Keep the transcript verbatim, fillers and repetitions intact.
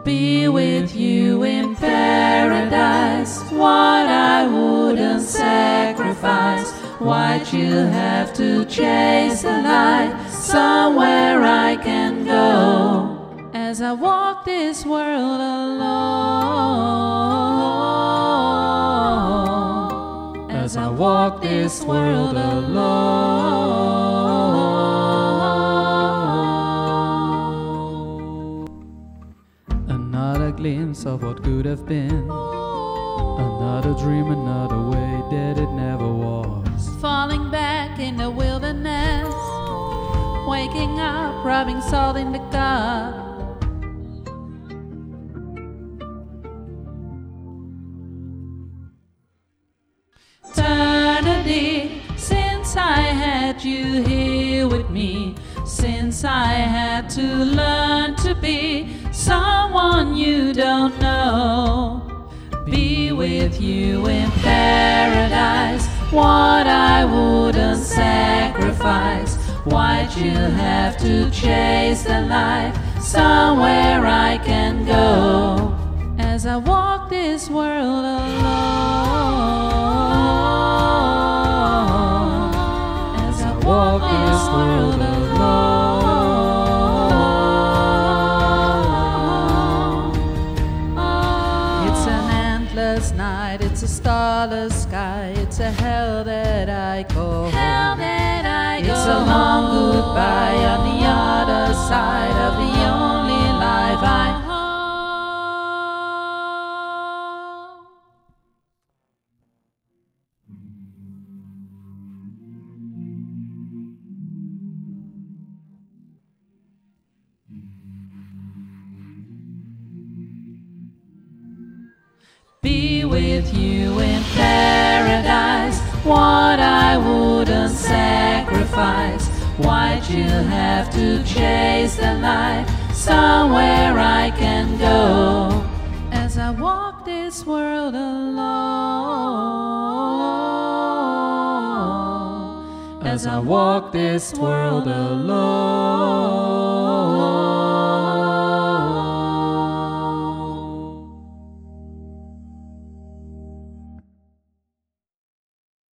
be with you in paradise. What I wouldn't sacrifice. Why'd you have to chase the light? Somewhere I can go as I walk this world alone. As I walk this world alone. Another glimpse of what could have been. Another dream, another way that it never was. Falling back in the wilderness, waking up, rubbing salt in the cup. Eternity, since I had you here with me, since I had to learn to be someone you don't know. Be with you in paradise. What I wouldn't sacrifice. Why'd you have to chase the light? Somewhere I can go as I walk this world alone. As I walk this world alone. It's an endless night, it's a starless sky, it's a hell that I go hell that I go. It's a long goodbye on the other side of the only life I hold. Be with you in paradise. What I wouldn't sacrifice. Why'd you have to chase the light? Somewhere I can go as I walk this world alone. As I walk this world alone.